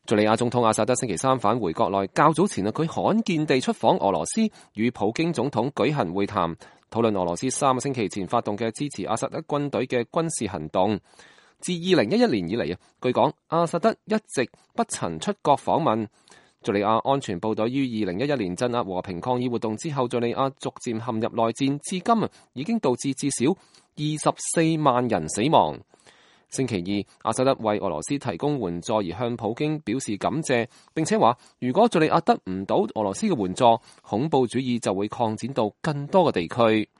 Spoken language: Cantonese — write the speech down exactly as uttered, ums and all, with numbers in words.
敘利亞總統阿薩德星期三返回國內，較早前啊，佢罕見地出訪俄羅斯，與普京總統舉行會談，討論俄羅斯三個星期前發動嘅支持阿薩德軍隊嘅軍事行動。自二零一一年以嚟啊，據講阿薩德一直不曾出國訪問。敘利亞安全部隊於二零一一年鎮壓和平抗議活動之後，敘利亞逐漸陷入內戰，至今啊已經導致至少二十四萬人死亡。星期二，阿薩德為俄羅斯提供援助而向普京表示感謝，並且話如果敘利亞得唔到俄羅斯嘅援助，恐怖主義就會擴展到更多嘅地區。